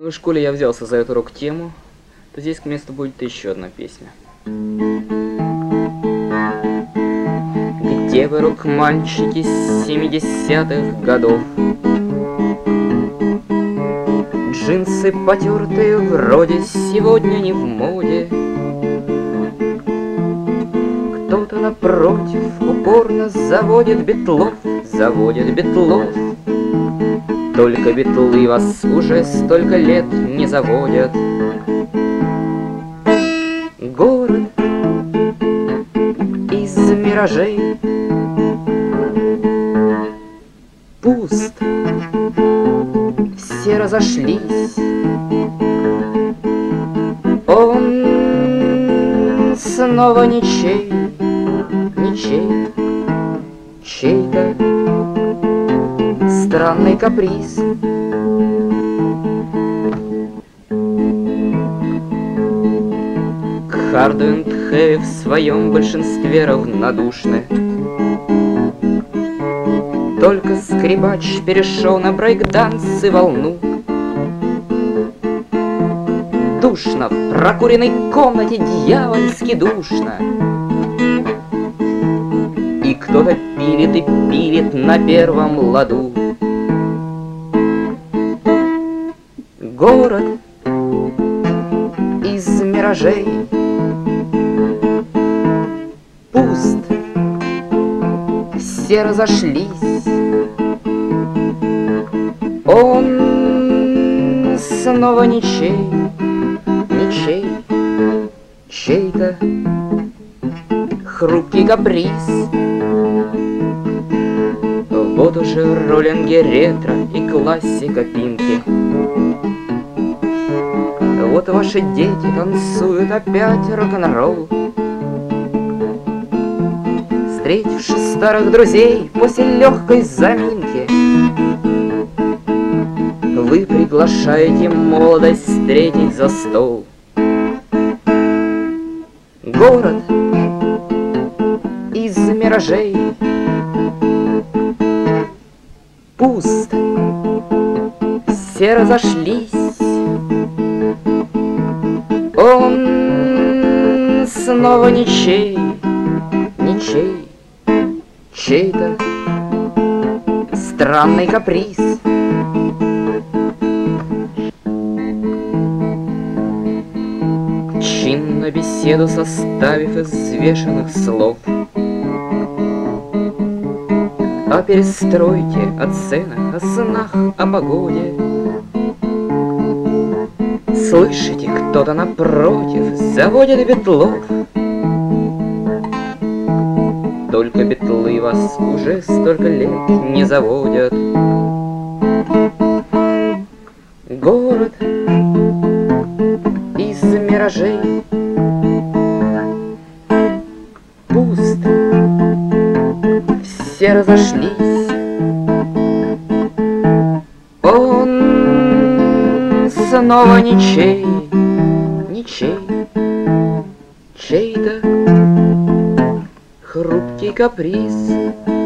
В школе я взялся за эту рок-тему, то здесь к месту будет еще одна песня. Где вы, рок-мальчики 70-х годов? Джинсы потертые вроде сегодня не в моде. Кто-то напротив упорно заводит битлов, заводит битлов. Только битлы вас уже столько лет не заводят. Город из миражей пуст, все разошлись. Он снова ничей, ничей, чей-то странный каприз. Hard and Heavy в своем большинстве равнодушны. Только скрипач перешел на брейк-данс и волну. Душно в прокуренной комнате, дьявольски душно. И кто-то пилит и пилит на первом ладу. Город из миражей пуст, все разошлись. Он снова ничей, ничей, чей-то хрупкий каприз. Вот уже роллинги ретро и классика Пинки. Вот ваши дети танцуют опять рок-н-ролл. Встретивши старых друзей после легкой заминки, вы приглашаете молодость встретить за стол. Город из миражей пуст, все разошлись. Он снова ничей, ничей, чей-то странный каприз. Чинно беседу составив из взвешенных слов о перестройке, о ценах, о снах, о погоде. Слышите, кто-то напротив заводит битлов. Только битлы вас уже столько лет не заводят. Город из миражей пуст, все разошлись. Он снова ничей, ничей, чей-то хрупкий каприз.